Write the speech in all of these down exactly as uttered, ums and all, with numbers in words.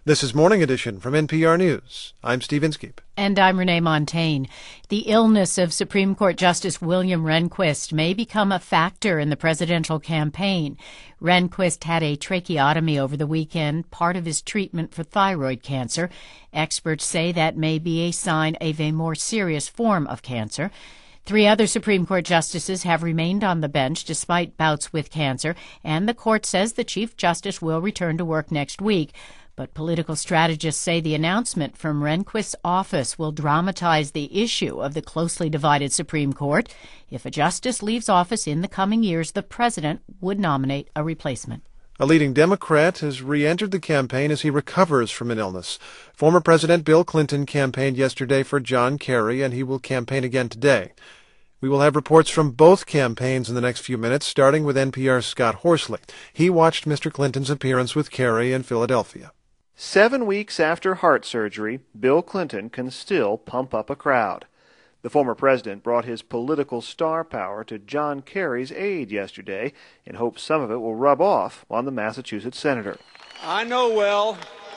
This is Morning Edition from N P R News. I'm Steve Inskeep. And I'm Renee Montagne. The illness of Supreme Court Justice William Rehnquist may become a factor in the presidential campaign. Rehnquist had a tracheotomy over the weekend, part of his treatment for thyroid cancer. Experts say that may be a sign of a more serious form of cancer. Three other Supreme Court justices have remained on the bench despite bouts with cancer, and the court says the Chief Justice will return to work next week. But political strategists say the announcement from Rehnquist's office will dramatize the issue of the closely divided Supreme Court. If a justice leaves office in the coming years, the president would nominate a replacement. A leading Democrat has re-entered the campaign as he recovers from an illness. Former President Bill Clinton campaigned yesterday for John Kerry, and he will campaign again today. We will have reports from both campaigns in the next few minutes, starting with N P R's Scott Horsley. He watched Mister Clinton's appearance with Kerry in Philadelphia. Seven weeks after heart surgery, Bill Clinton can still pump up a crowd. The former president brought his political star power to John Kerry's aid yesterday in hopes some of it will rub off on the Massachusetts senator. I know well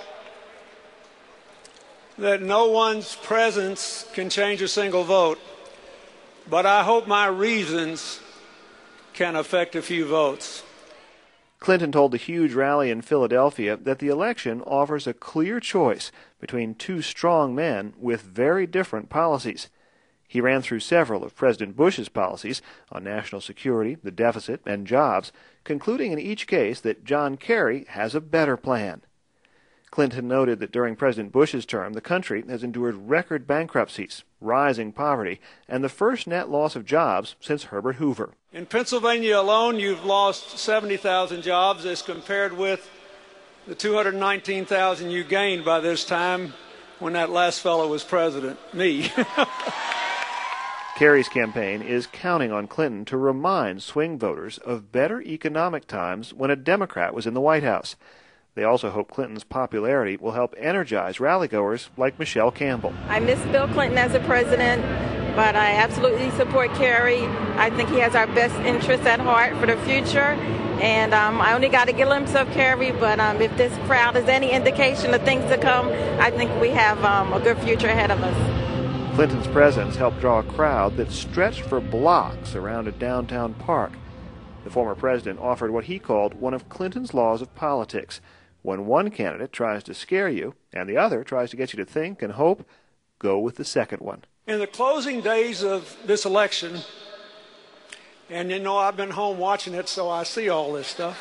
that no one's presence can change a single vote, but I hope my reasons can affect a few votes. Clinton told the huge rally in Philadelphia that the election offers a clear choice between two strong men with very different policies. He ran through several of President Bush's policies on national security, the deficit, and jobs, concluding in each case that John Kerry has a better plan. Clinton noted that during President Bush's term, the country has endured record bankruptcies, rising poverty, and the first net loss of jobs since Herbert Hoover. In Pennsylvania alone, you've lost seventy thousand jobs as compared with the two hundred nineteen thousand you gained by this time when that last fellow was president, me. Kerry's campaign is counting on Clinton to remind swing voters of better economic times when a Democrat was in the White House. They also hope Clinton's popularity will help energize rallygoers like Michelle Campbell. I miss Bill Clinton as a president, but I absolutely support Kerry. I think he has our best interests at heart for the future. And um, I only got a glimpse of Kerry, but um, if this crowd is any indication of things to come, I think we have um, a good future ahead of us. Clinton's presence helped draw a crowd that stretched for blocks around a downtown park. The former president offered what he called one of Clinton's laws of politics. When one candidate tries to scare you and the other tries to get you to think and hope, go with the second one. In the closing days of this election, and you know I've been home watching it, so I see all this stuff.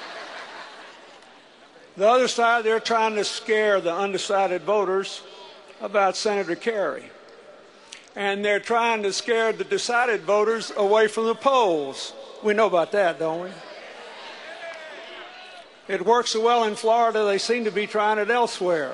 The other side, they're trying to scare the undecided voters about Senator Kerry. And they're trying to scare the decided voters away from the polls. We know about that, don't we? It works so well in Florida, they seem to be trying it elsewhere.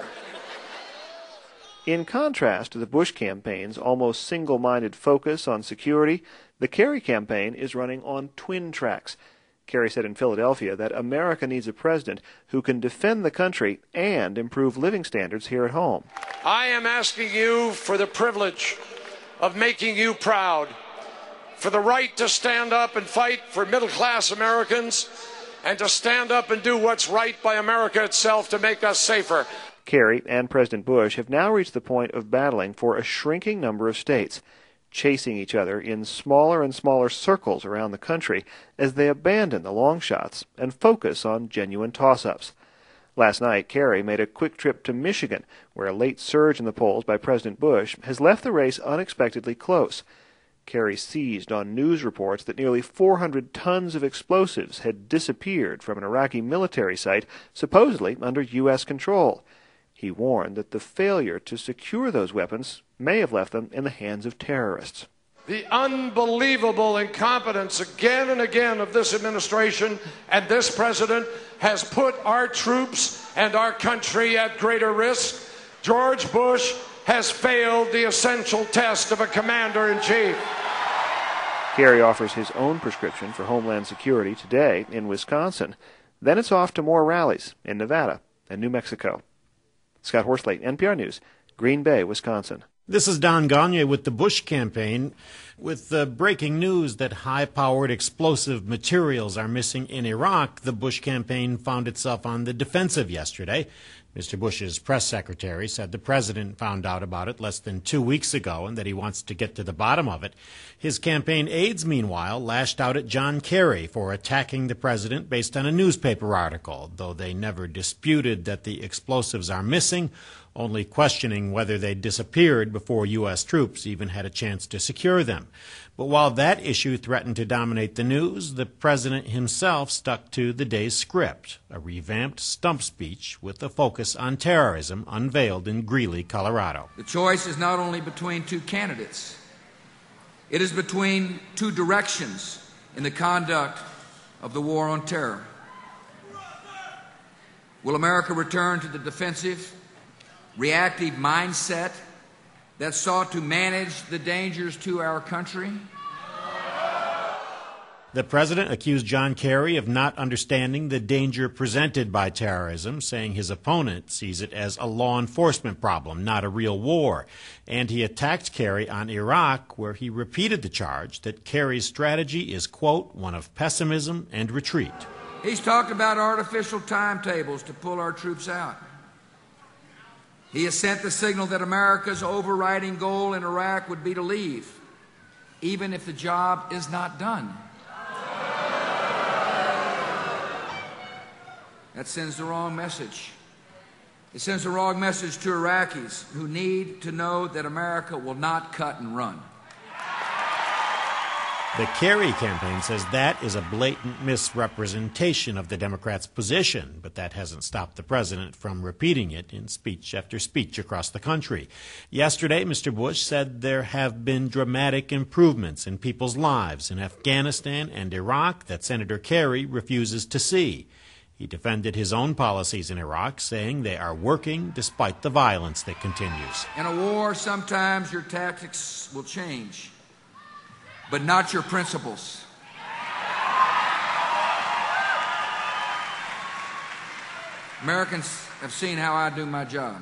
In contrast to the Bush campaign's almost single-minded focus on security, the Kerry campaign is running on twin tracks. Kerry said in Philadelphia that America needs a president who can defend the country and improve living standards here at home. I am asking you for the privilege of making you proud, for the right to stand up and fight for middle-class Americans, and to stand up and do what's right by America itself to make us safer. Kerry and President Bush have now reached the point of battling for a shrinking number of states, chasing each other in smaller and smaller circles around the country as they abandon the long shots and focus on genuine toss-ups. Last night, Kerry made a quick trip to Michigan, where a late surge in the polls by President Bush has left the race unexpectedly close. Kerry seized on news reports that nearly four hundred tons of explosives had disappeared from an Iraqi military site, supposedly under U S control. He warned that the failure to secure those weapons may have left them in the hands of terrorists. The unbelievable incompetence again and again of this administration and this president has put our troops and our country at greater risk. George Bush has failed the essential test of a commander-in-chief. Kerry offers his own prescription for Homeland Security today in Wisconsin. Then it's off to more rallies in Nevada and New Mexico. Scott Horsley, N P R News, Green Bay, Wisconsin. This is Don Gagne with the Bush campaign, with the breaking news that high-powered explosive materials are missing in Iraq. The Bush campaign found itself on the defensive yesterday. Mister Bush's press secretary said the president found out about it less than two weeks ago and that he wants to get to the bottom of it. His campaign aides, meanwhile, lashed out at John Kerry for attacking the president based on a newspaper article, though they never disputed that the explosives are missing, only questioning whether they disappeared before U S troops even had a chance to secure them. But while that issue threatened to dominate the news, the president himself stuck to the day's script, a revamped stump speech with a focus on terrorism unveiled in Greeley, Colorado. The choice is not only between two candidates, it is between two directions in the conduct of the war on terror. Will America return to the defensive, reactive mindset that sought to manage the dangers to our country? The president accused John Kerry of not understanding the danger presented by terrorism, saying his opponent sees it as a law enforcement problem, not a real war. And he attacked Kerry on Iraq, where he repeated the charge that Kerry's strategy is, quote, one of pessimism and retreat. He's talked about artificial timetables to pull our troops out. He has sent the signal that America's overriding goal in Iraq would be to leave, even if the job is not done. That sends the wrong message. It sends the wrong message to Iraqis who need to know that America will not cut and run. The Kerry campaign says that is a blatant misrepresentation of the Democrats' position, but that hasn't stopped the president from repeating it in speech after speech across the country. Yesterday, Mister Bush said there have been dramatic improvements in people's lives in Afghanistan and Iraq that Senator Kerry refuses to see. He defended his own policies in Iraq, saying they are working despite the violence that continues. In a war, sometimes your tactics will change, but not your principles. Americans have seen how I do my job.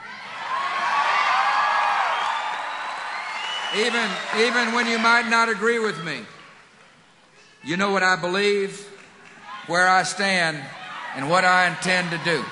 Even, even when you might not agree with me, you know what I believe, where I stand, and what I intend to do.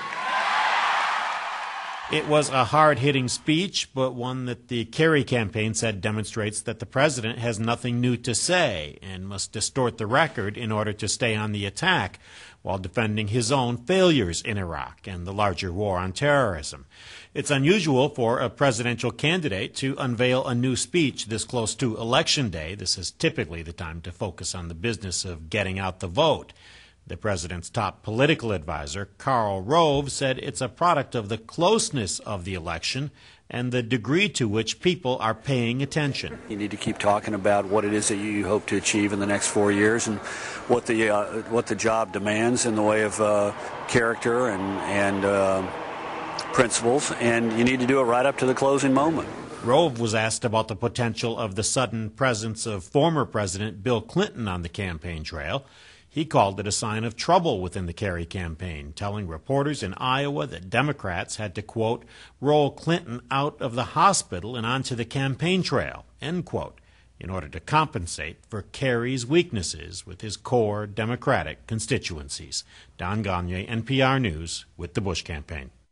It was a hard-hitting speech, but one that the Kerry campaign said demonstrates that the president has nothing new to say and must distort the record in order to stay on the attack while defending his own failures in Iraq and the larger war on terrorism. It's unusual for a presidential candidate to unveil a new speech this close to Election Day. This is typically the time to focus on the business of getting out the vote. The president's top political advisor, Karl Rove, said it's a product of the closeness of the election and the degree to which people are paying attention. You need to keep talking about what it is that you hope to achieve in the next four years and what the uh, what the job demands in the way of uh, character and, and uh, principles, and you need to do it right up to the closing moment. Rove was asked about the potential of the sudden presence of former President Bill Clinton on the campaign trail. He called it a sign of trouble within the Kerry campaign, telling reporters in Iowa that Democrats had to, quote, roll Clinton out of the hospital and onto the campaign trail, end quote, in order to compensate for Kerry's weaknesses with his core Democratic constituencies. Don Gagné, N P R News, with the Bush campaign.